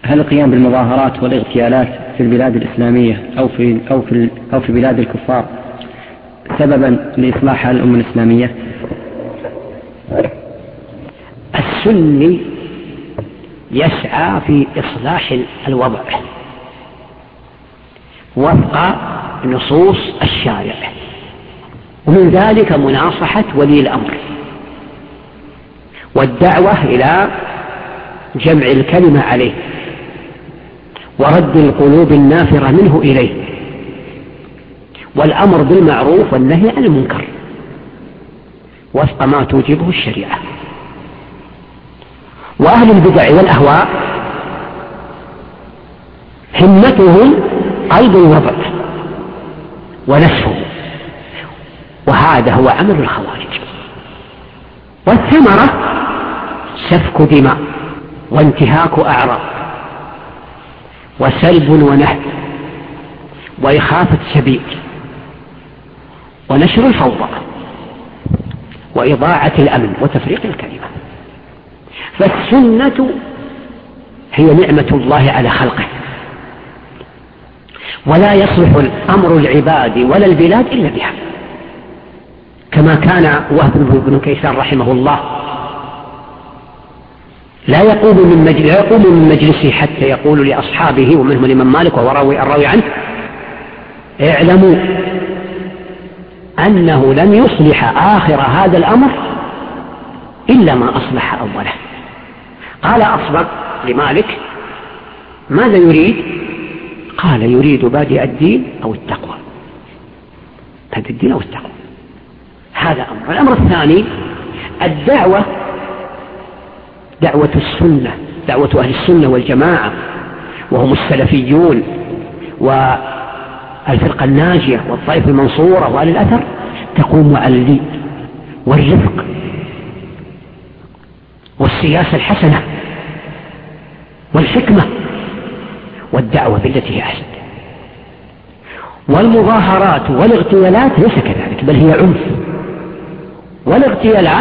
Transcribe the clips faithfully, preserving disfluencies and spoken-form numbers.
هل القيام بالمظاهرات والاغتيالات في البلاد الإسلامية أو في أو في أو في بلاد الكفار سببا لإصلاح الأمة الإسلامية؟ السني يسعى في إصلاح الوضع وفق نصوص الشارع، ومن ذلك مناصحة ولي الأمر والدعوة إلى جمع الكلمة عليه ورد القلوب النافرة منه إليه والأمر بالمعروف والنهي عن المنكر وفق ما توجبه الشريعة. وأهل البدع والأهواء همتهم قلب الوضع ونسفه، وهذا هو عمل الخوارج، والثمرة سفك دماء وانتهاك أعراض وسلب ونهب وإخافة سبيل ونشر الفوضى وإضاعة الأمن وتفريق الكلمة. فالسنة هي نعمة الله على خلقه، ولا يصلح الأمر العباد ولا البلاد إلا بها، كما كان وهب بن كيسان رحمه الله لا يقوم من مجلس يقوم من مجلسه حتى يقول لأصحابه ومنهم الإمام مالك وهو راوي الراوي عنه: اعلموا أنه لن يصلح آخر هذا الأمر إلا ما أصلح أوله. قال أصبغ لمالك: ماذا يريد؟ قال: يريد بادئ الدين أو التقوى. بادئ الدين أو التقوى، هذا أمر. الأمر الثاني الدعوة، دعوة السنة، دعوة أهل السنة والجماعة وهم السلفيون والفرقة الناجية والطائفة المنصورة وأهل الأثر، تقوم على اللين والرفق والسياسة الحسنة والحكمة والدعوة بالتي هي أحسن. والمظاهرات والاغتيالات ليس كذلك، بل هي عنف، والاغتيالات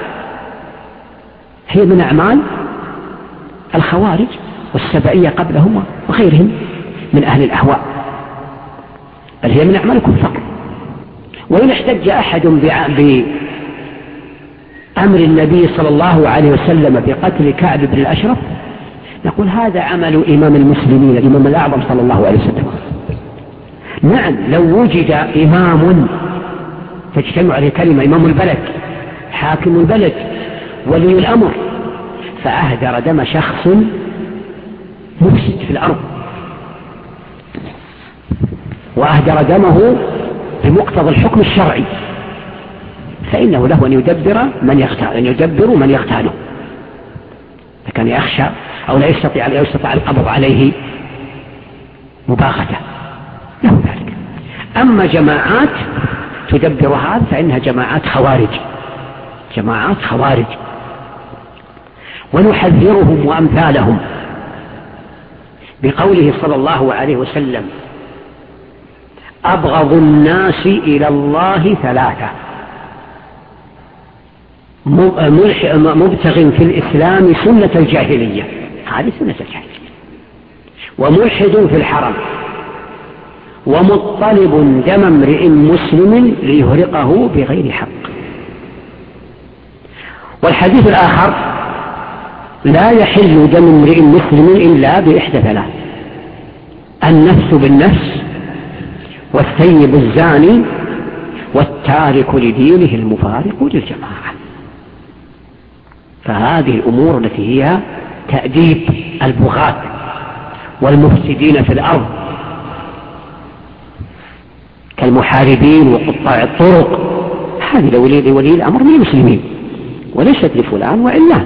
هي من أعمال الخوارج والسبعية قبلهم وغيرهم من أهل الأهواء، بل هي من أعمال الكفار. وإن احتج أحد بأمر النبي صلى الله عليه وسلم بقتل كعب بن الأشرف نقول هذا عمل إمام المسلمين الإمام الأعظم صلى الله عليه وسلم. نعم، لو وجد إمام تجتمع عليه كلمة، إمام البلد، حاكم البلد، ولي الأمر، فأهدر دم شخص مفسد في الأرض وأهدر دمه بمقتضى الحكم الشرعي، فإنه له أن يدبر من يغتال أن يدبر من يغتاله، فكان يخشى أو لا يستطيع لا يستطيع القبض عليه مباغتة، له ذلك. أما جماعات تدبر هذا فإنها جماعات خوارج، جماعات خوارج، ونحذرهم وأمثالهم بقوله صلى الله عليه وسلم: أبغض الناس إلى الله ثلاثة: مبتغ في الإسلام سنة الجاهلية، هذه سنة الجاهلية، وملحد في الحرم، ومطلب دم امرئ مسلم ليهرقه بغير حق. والحديث الآخر: لا يحل دم امرئ مسلم إلا بإحدى ثلاث: النفس بالنفس، والثيب الزاني، والتارك لدينه المفارق للجماعة. فهذه الأمور التي هي تأديب البغاة والمفسدين في الأرض كالمحاربين وقطاع الطرق، هذه لولي, لولي الأمر من المسلمين وليست لفلان وعلان.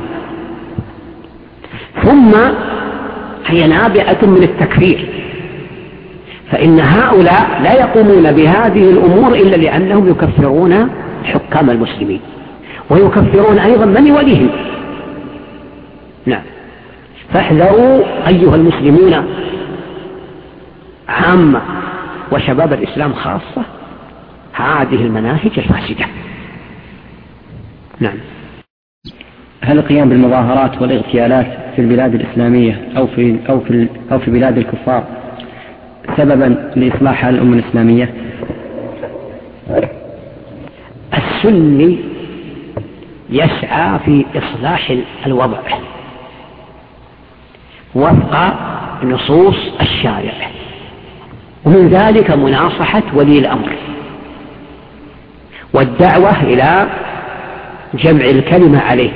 ثم هي نابعة من التكفير، فإن هؤلاء لا يقومون بهذه الأمور إلا لأنهم يكفرون حكام المسلمين ويكفرون أيضا من يوليهم. نعم، فاحذروا أيها المسلمون عامة وشباب الإسلام خاصة هذه المناهج الفاسدة. نعم. هل القيام بالمظاهرات والاغتيالات في البلاد الإسلامية أو في أو في أو في بلاد الكفار سببا لإصلاح حال الأمة الإسلامية؟ السني يسعى في إصلاح الوضع وفق نصوص الشارع، ومن ذلك مناصحة ولي الأمر والدعوة إلى جمع الكلمة عليه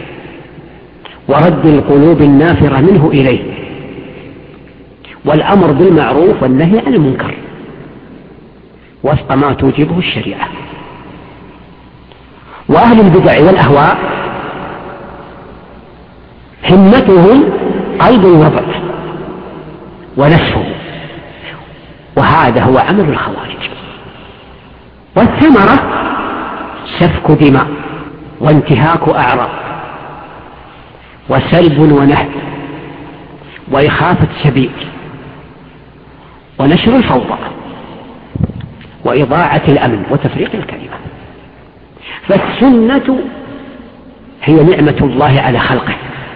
ورد القلوب النافرة منه إليه والأمر بالمعروف والنهي عن المنكر وفق ما توجبه الشريعة. وأهل البدع والأهواء همتهم قلب الوضع ونسفه، وهذا هو عمل الخوارج، والثمرة سفك دماء وانتهاك أعراض وسلب ونهب وإخافة سبيل ونشر الفوضى وإضاعة الأمن وتفريق الكلمة. فالسنة هي نعمة الله على خلقه،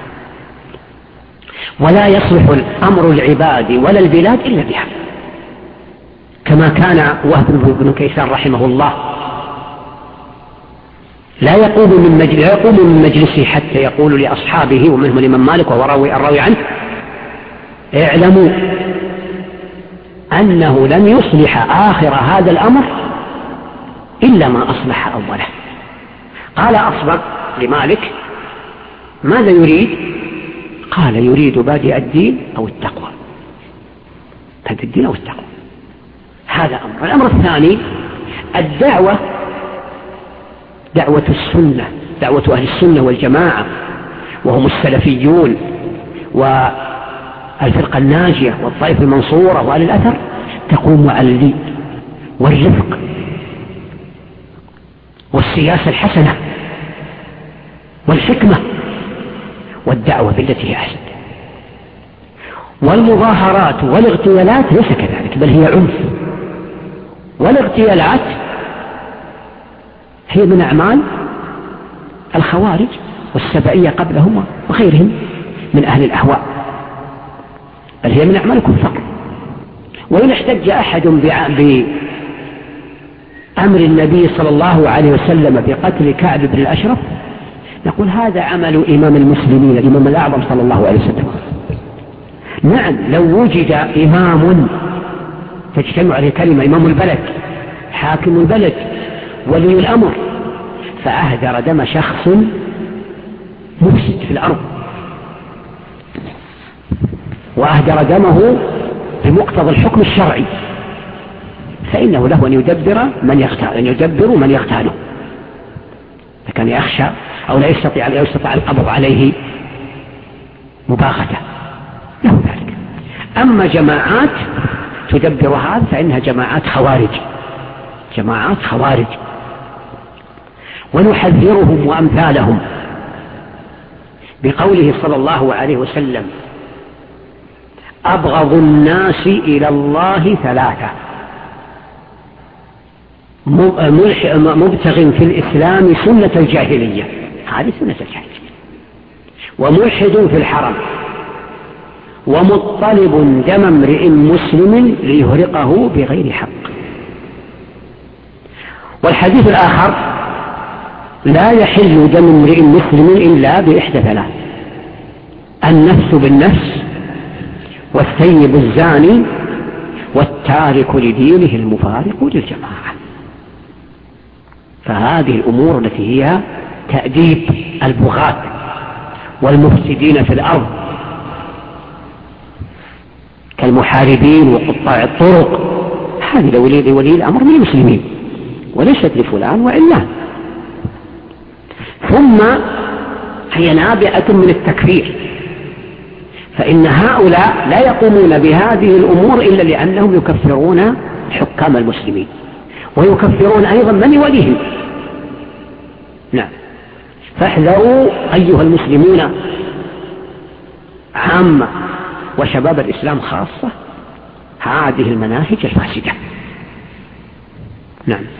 ولا يصلح الأمر العباد ولا البلاد إلا بها، كما كان وهب بن كيسان رحمه الله لا يقوم من مجلس يقوم من مجلسه حتى يقول لأصحابه ومنهم الإمام مالك وهو راوي الراوي عنه: اعلموا أنه لن يصلح آخر هذا الأمر إلا ما أصلح أوله. قال أصبغ لمالك: ماذا يريد؟ قال: يريد بادئ الدين أو التقوى، بادئ الدين أو التقوى. هذا أمر. الأمر الثاني الدعوة، دعوة السنة، دعوة أهل السنة والجماعة وهم السلفيون والفرقة الناجية والطائفة المنصورة وأهل الأثر، تقوم على اللين والرفق والسياسة الحسنة والحكمة والدعوة بالتي هي أحسن. والمظاهرات والاغتيالات ليس كذلك، بل هي عنف، والاغتيالات هي من أعمال الخوارج والسبعية قبلهم وغيرهم من أهل الأهواء، بل هي من أعمال الكفار. وإن احتج أحد بأمر النبي صلى الله عليه وسلم بقتل كعب بن الأشرف نقول هذا عمل إمام المسلمين الإمام الأعظم صلى الله عليه وسلم. نعم، لو وجد إمام تجتمع عليه كلمة، إمام البلد، حاكم البلد، ولي الأمر، فأهدر دم شخص مفسد في الأرض وأهدر دمه بمقتضى الحكم الشرعي، فإنه له أن يدبر من يختال أن يدبر من يختاله، فكان يخشى أو لا يستطيع لا يستطيع القبض عليه مباغتة، له ذلك. أما جماعات تدبر هذا فإنها جماعات خوارج، جماعات خوارج، ونحذرهم وأمثالهم بقوله صلى الله عليه وسلم: أبغض الناس إلى الله ثلاثة: مبتغ في الإسلام سنة الجاهلية، هذه سنة الجاهلية، وملحد في الحرم، ومطلب دم امرئ مسلم ليهرقه بغير حق. والحديث الآخر: لا يحل دم امرئ مسلم إلا بإحدى ثلاث: النفس بالنفس، والثيب الزاني، والتارك لدينه المفارق للجماعة. فهذه الأمور التي هي تأديب البغاة والمفسدين في الأرض كالمحاربين وقطاع الطرق، هذه لولي, لولي الأمر من المسلمين وليست لفلان وعلان. ثم هي نابعة من التكفير، فإن هؤلاء لا يقومون بهذه الأمور إلا لأنهم يكفرون حكام المسلمين ويكفرون أيضا من يوليهم. نعم، فاحذروا أيها المسلمون عامة وشباب الإسلام خاصة هذه المناهج الفاسدة. نعم.